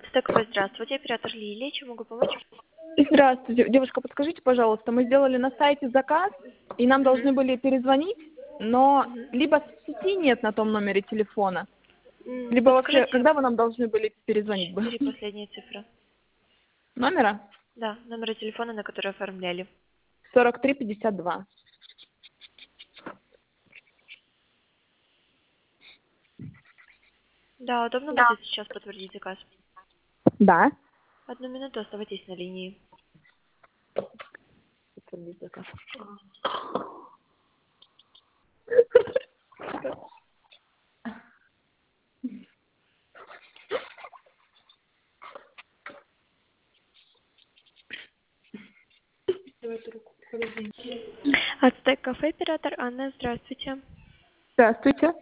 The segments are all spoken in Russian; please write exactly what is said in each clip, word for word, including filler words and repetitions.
Ацтек-кафе, здравствуйте, оператор Лилия, чем могу помочь? Здравствуйте. Девушка, подскажите, пожалуйста, мы сделали на сайте заказ, и нам должны Угу. были перезвонить, но Угу. либо сети нет на том номере телефона, М, либо вообще, Подскажите когда вы нам должны были перезвонить бы? четыре последние цифры. Номера? Да, номера телефона, на который оформляли. сорок три пятьдесят два. Да, удобно Да. будет сейчас подтвердить заказ? Да. Одну минуту, оставайтесь на линии. Подтвердить заказ. Ацтек-кафе, оператор Анна, здравствуйте. Здравствуйте.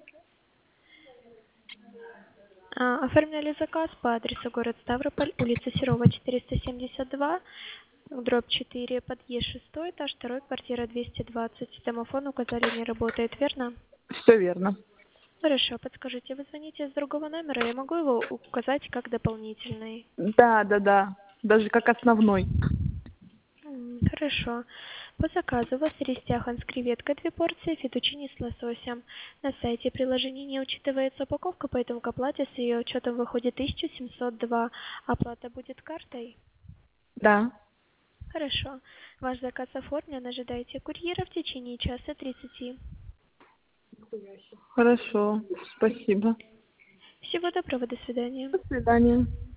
А, Оформляли заказ по адресу город Ставрополь, улица Серова, четыреста семьдесят два, дробь четыре, подъезд шестой, этаж второй, квартира двести двадцать. Домофон указали не работает, верно? Все верно. Хорошо, подскажите, вы звоните с другого номера, я могу его указать как дополнительный? Да, да, да. Даже как основной. М, Хорошо. По заказу у вас рис тяхан с креветкой две порции, фетучини с лососем. На сайте приложения не учитывается упаковка, поэтому к оплате с ее учетом выходит тысяча семьсот два. Оплата будет картой? Да. Хорошо. Ваш заказ оформлен, ожидайте курьера в течение часа тридцати. Хорошо. Спасибо. Всего доброго, до свидания. До свидания.